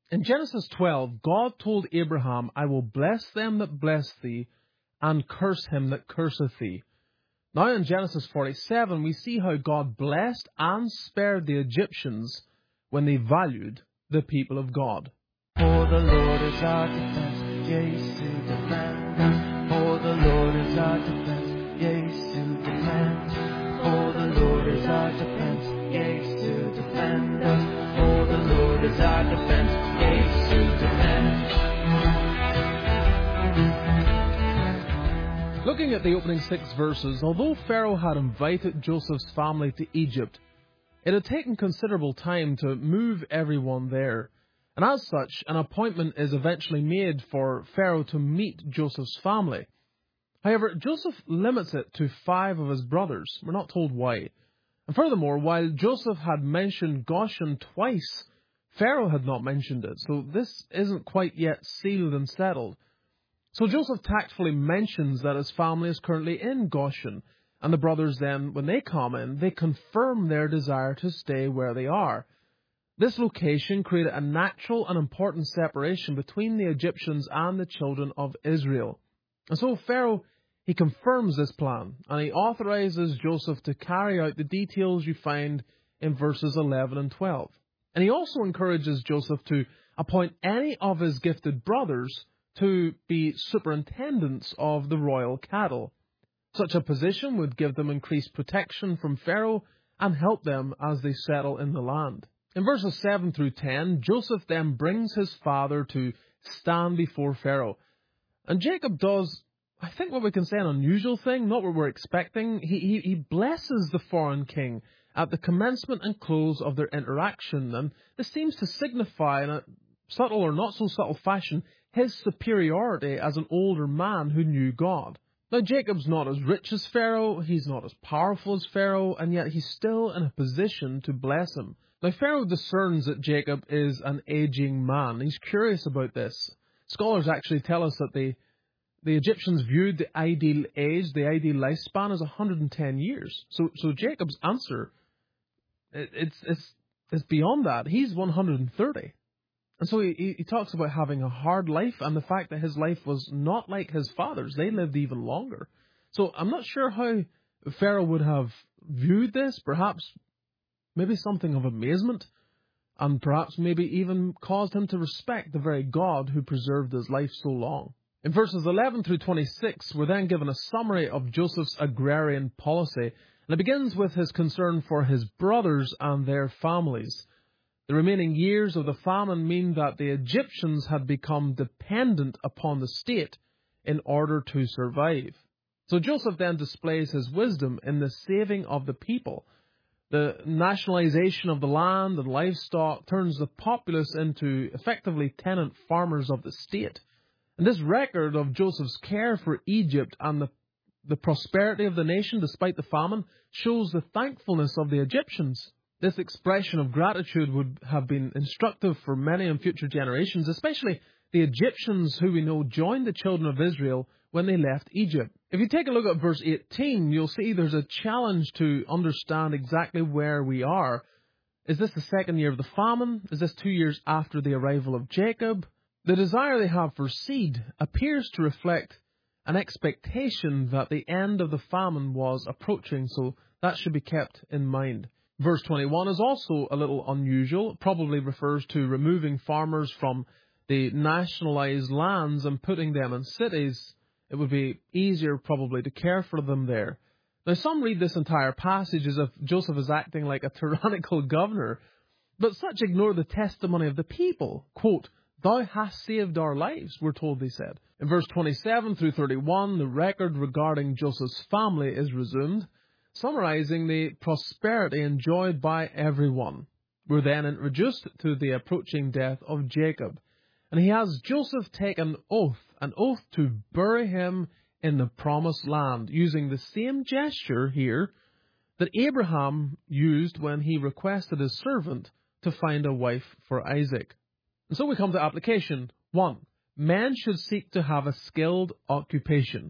In Genesis 12, God told Abraham, I will bless them that bless thee, and curse him that curseth thee. Now in Genesis 47, we see how God blessed and spared the Egyptians when they valued the people of God. For the Lord is our defense, yes, to defend us. For the Lord is our defense, yes, to defend. For the Lord is our defense, yes, to defend us. For the Lord is our defense, yes, to defend. Looking at the opening 6 verses, although Pharaoh had invited Joseph's family to Egypt, it had taken considerable time to move everyone there. And as such, an appointment is eventually made for Pharaoh to meet Joseph's family. However, Joseph limits it to 5 of his brothers. We're not told why. And furthermore, while Joseph had mentioned Goshen twice, Pharaoh had not mentioned it. So this isn't quite yet sealed and settled. So Joseph tactfully mentions that his family is currently in Goshen. And the brothers then, when they come in, they confirm their desire to stay where they are. This location created a natural and important separation between the Egyptians and the children of Israel. And so Pharaoh, he confirms this plan, and he authorizes Joseph to carry out the details you find in verses 11 and 12. And he also encourages Joseph to appoint any of his gifted brothers to be superintendents of the royal cattle. Such a position would give them increased protection from Pharaoh and help them as they settle in the land. In verses 7 through 10, Joseph then brings his father to stand before Pharaoh. And Jacob does, I think what we can say, an unusual thing, not what we're expecting. He blesses the foreign king at the commencement and close of their interaction. And this seems to signify, in a subtle or not so subtle fashion, his superiority as an older man who knew God. Now, Jacob's not as rich as Pharaoh, he's not as powerful as Pharaoh, and yet he's still in a position to bless him. Now, Pharaoh discerns that Jacob is an aging man. He's curious about this. Scholars actually tell us that the Egyptians viewed the ideal age, the ideal lifespan, as 110 years. So Jacob's answer, it's beyond that. He's 130. And so he talks about having a hard life and the fact that his life was not like his father's. They lived even longer. So I'm not sure how Pharaoh would have viewed this. Perhaps maybe something of amazement, and perhaps maybe even caused him to respect the very God who preserved his life so long. In verses 11 through 26, we're then given a summary of Joseph's agrarian policy, and it begins with his concern for his brothers and their families. The remaining years of the famine mean that the Egyptians had become dependent upon the state in order to survive. So Joseph then displays his wisdom in the saving of the people. The nationalization of the land and livestock turns the populace into effectively tenant farmers of the state. And this record of Joseph's care for Egypt and the prosperity of the nation despite the famine shows the thankfulness of the Egyptians. This expression of gratitude would have been instructive for many and future generations, especially the Egyptians who we know joined the children of Israel when they left Egypt. If you take a look at verse 18, you'll see there's a challenge to understand exactly where we are. Is this the second year of the famine? Is this 2 years after the arrival of Jacob? The desire they have for seed appears to reflect an expectation that the end of the famine was approaching, so that should be kept in mind. Verse 21 is also a little unusual. It probably refers to removing farmers from the nationalized lands and putting them in cities. It would be easier probably to care for them there. Now, some read this entire passage as if Joseph is acting like a tyrannical governor, but such ignore the testimony of the people. Quote, "Thou hast saved our lives," we're told they said. In verse 27 through 31, the record regarding Joseph's family is resumed, summarizing the prosperity enjoyed by everyone. We're then introduced to the approaching death of Jacob. And he has Joseph take an oath to bury him in the promised land, using the same gesture here that Abraham used when he requested his servant to find a wife for Isaac. And so we come to application. 1. Men should seek to have a skilled occupation.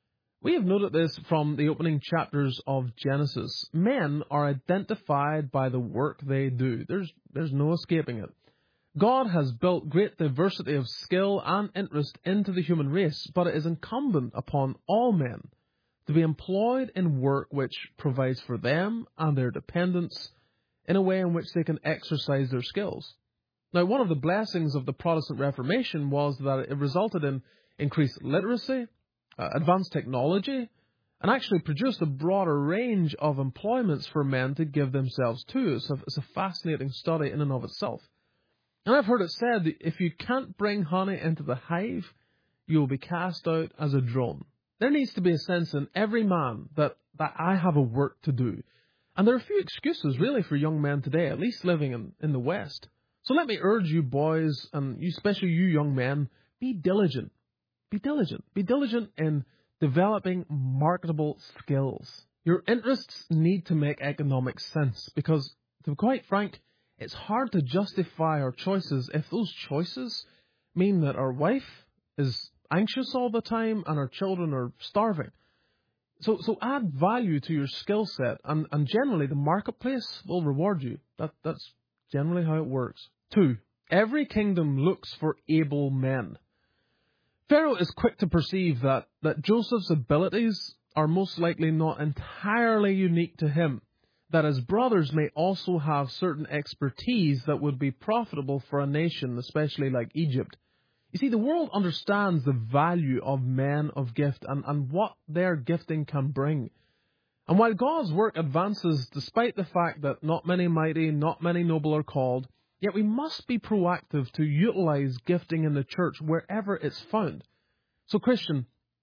We have noted this from the opening chapters of Genesis. Men are identified by the work they do. There's no escaping it. God has built great diversity of skill and interest into the human race, but it is incumbent upon all men to be employed in work which provides for them and their dependents in a way in which they can exercise their skills. Now, one of the blessings of the Protestant Reformation was that it resulted in increased literacy, advanced technology, and actually produced a broader range of employments for men to give themselves to. It's a fascinating study in and of itself. And I've heard it said that if you can't bring honey into the hive, you will be cast out as a drone. There needs to be a sense in every man that I have a work to do. And there are a few excuses really for young men today, at least living in the West. So let me urge you boys, and especially you young men, be diligent. Be diligent. Be diligent in developing marketable skills. Your interests need to make economic sense because, to be quite frank, it's hard to justify our choices if those choices mean that our wife is anxious all the time and our children are starving. So add value to your skill set, and generally the marketplace will reward you. That's generally how it works. 2. Every kingdom looks for able men. Pharaoh is quick to perceive that Joseph's abilities are most likely not entirely unique to him, that his brothers may also have certain expertise that would be profitable for a nation, especially like Egypt. You see, the world understands the value of men of gift and what their gifting can bring. And while God's work advances despite the fact that not many mighty, not many noble are called, yet we must be proactive to utilize gifting in the church wherever it's found. So Christian,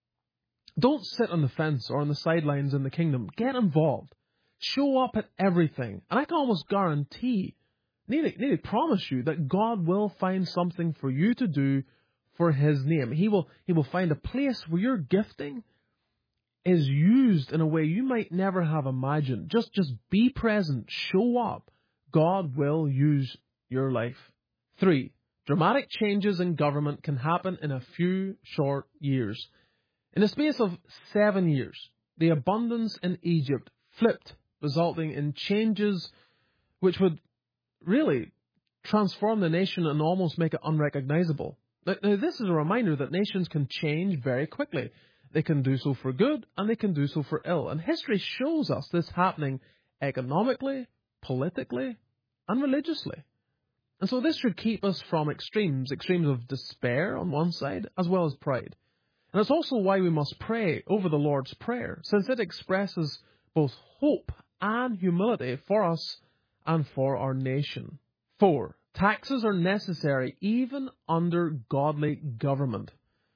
don't sit on the fence or on the sidelines in the kingdom. Get involved. Show up at everything. And I can almost guarantee, nearly promise you, that God will find something for you to do for His name. He will find a place where your gifting is used in a way you might never have imagined. Just be present. Show up. God will use your life. 3. Dramatic changes in government can happen in a few short years. In the space of 7 years, the abundance in Egypt flipped, resulting in changes which would really transform the nation and almost make it unrecognizable. Now, this is a reminder that nations can change very quickly. They can do so for good and they can do so for ill. And history shows us this happening economically, politically, and religiously. And so this should keep us from extremes of despair on one side, as well as pride. And it's also why we must pray over the Lord's Prayer, since it expresses both hope and humility for us and for our nation. 4. Taxes are necessary even under godly government.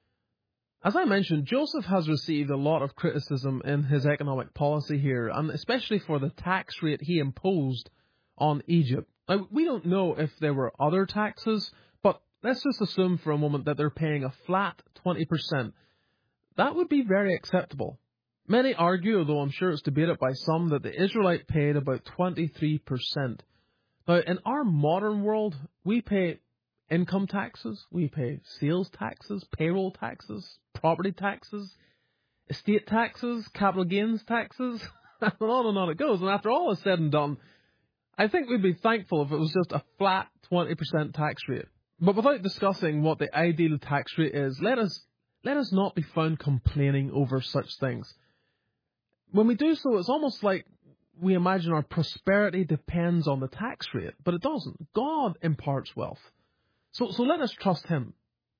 As I mentioned, Joseph has received a lot of criticism in his economic policy here, and especially for the tax rate he imposed on Egypt. Now, we don't know if there were other taxes, but let's just assume for a moment that they're paying a flat 20%. That would be very acceptable. Many argue, although I'm sure it's debated by some, that the Israelite paid about 23%. Now, in our modern world, we pay income taxes, we pay sales taxes, payroll taxes, property taxes, estate taxes, capital gains taxes, and on it goes. And after all is said and done, I think we'd be thankful if it was just a flat 20% tax rate. But without discussing what the ideal tax rate is, let us not be found complaining over such things. When we do so, it's almost like we imagine our prosperity depends on the tax rate, but it doesn't. God imparts wealth. So let us trust Him.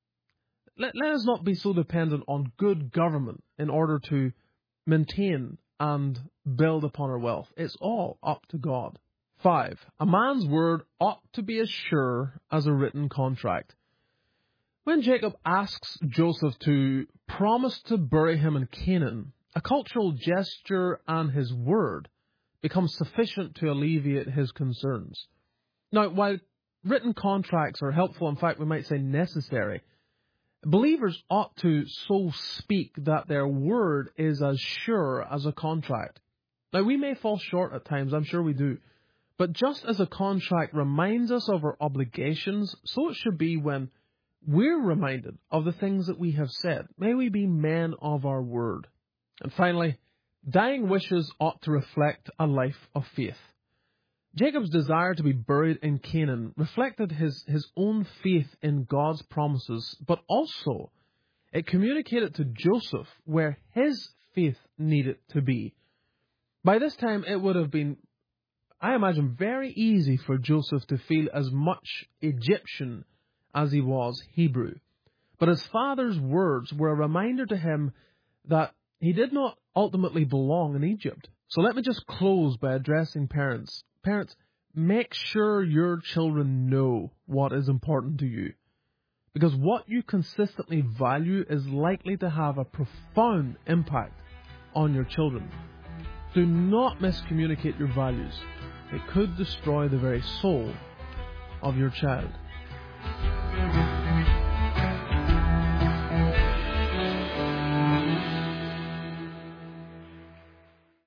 Let us not be so dependent on good government in order to maintain and build upon our wealth. It's all up to God. 5. A man's word ought to be as sure as a written contract. When Jacob asks Joseph to promise to bury him in Canaan, a cultural gesture and his word becomes sufficient to alleviate his concerns. Now, while written contracts are helpful, in fact, we might say necessary, believers ought to so speak that their word is as sure as a contract. Now, we may fall short at times, I'm sure we do, but just as a contract reminds us of our obligations, so it should be when we're reminded of the things that we have said. May we be men of our word. And finally, dying wishes ought to reflect a life of faith. Jacob's desire to be buried in Canaan reflected his own faith in God's promises, but also it communicated to Joseph where his faith needed to be. By this time, it would have been, I imagine, very easy for Joseph to feel as much Egyptian as he was Hebrew. But his father's words were a reminder to him that he did not ultimately belong in Egypt. So let me just close by addressing parents. Parents, make sure your children know what is important to you. Because what you consistently value is likely to have a profound impact on your children. Do not miscommunicate your values. It could destroy the very soul of your child.